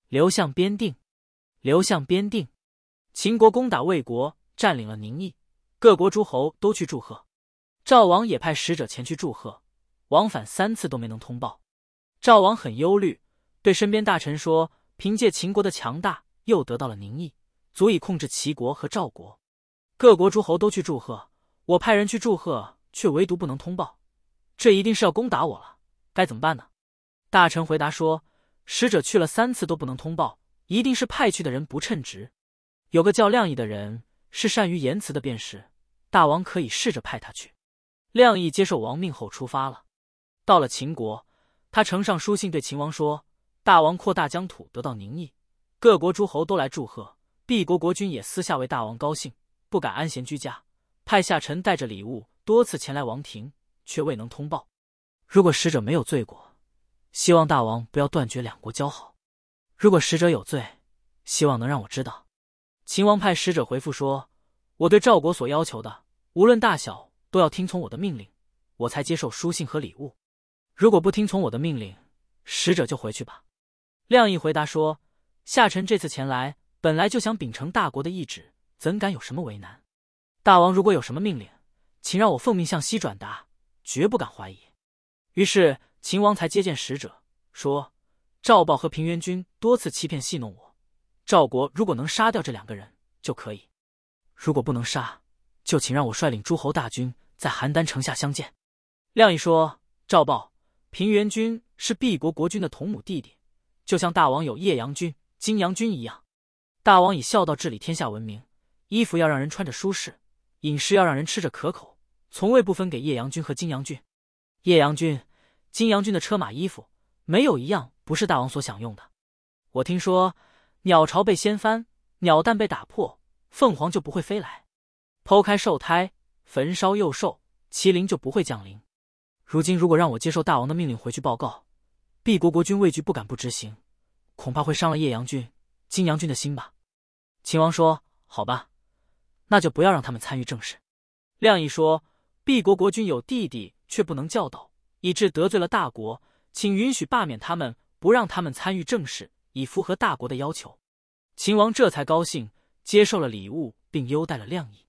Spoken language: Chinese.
刘向边定，刘向边定。秦国攻打魏国，占领了宁邑，各国诸侯都去祝贺。赵王也派使者前去祝贺，往返3次都没能通报。赵王很忧虑，对身边大臣说：凭借秦国的强大，又得到了宁邑，足以控制齐国和赵国。各国诸侯都去祝贺，我派人去祝贺，却唯独不能通报，这一定是要攻打我了，该怎么办呢？大臣回答说：使者去了3次都不能通报，一定是派去的人不称职。有个叫亮毅的人，是善于言辞的便是，大王可以试着派他去。亮毅接受王命后出发了。到了秦国，他呈上书信对秦王说：大王扩大疆土，得到宁邑，各国诸侯都来祝贺，敝国国君也私下为大王高兴，不敢安闲居家，派下臣带着礼物多次前来王庭，却未能通报。如果使者没有罪过，希望大王不要断绝2国交好；如果使者有罪，希望能让我知道。秦王派使者回复说：我对赵国所要求的，无论大小，都要听从我的命令，我才接受书信和礼物。如果不听从我的命令，使者就回去吧。亮毅回答说：下臣这次前来，本来就想秉承大国的意志，怎敢有什么为难？大王如果有什么命令，请让我奉命向西转达，绝不敢怀疑。于是秦王才接见使者，说：赵豹和平原君多次欺骗戏弄我，赵国如果能杀掉这2个人就可以，如果不能杀，就请让我率领诸侯大军在邯郸城下相见。亮毅说：赵豹、平原君是敝国国君的同母弟弟，就像大王有叶阳君、金阳君一样。大王以孝道治理天下闻名，衣服要让人穿着舒适，饮食要让人吃着可口，从未不分给叶阳君和金阳君。叶阳君、金阳君的车马衣服，没有一样不是大王所享用的。我听说鸟巢被掀翻，鸟蛋被打破，凤凰就不会飞来；剖开兽胎，焚烧幼兽，麒麟就不会降临。如今如果让我接受大王的命令回去报告，敝国国君畏惧不敢不执行，恐怕会伤了叶阳君、金阳君的心吧。秦王说：好吧，那就不要让他们参与政事。亮毅说：敝国国君有弟弟，却不能教导，以致得罪了大国，请允许罢免他们，不让他们参与政事，以符合大国的要求。秦王这才高兴，接受了礼物，并优待了亮毅。